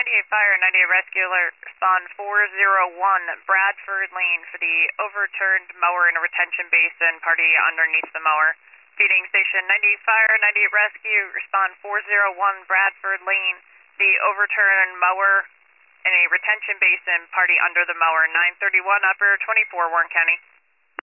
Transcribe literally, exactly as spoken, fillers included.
ninety-eight Fire, ninety-eight Rescue Alert, respond four zero one Bradford Lane for the overturned mower in a retention basin, party underneath the mower. Feeding station ninety-eight Fire, ninety-eight Rescue, respond four zero one Bradford Lane, the overturned mower in a retention basin, party under the mower, nine thirty-one Upper twenty-four, Warren County.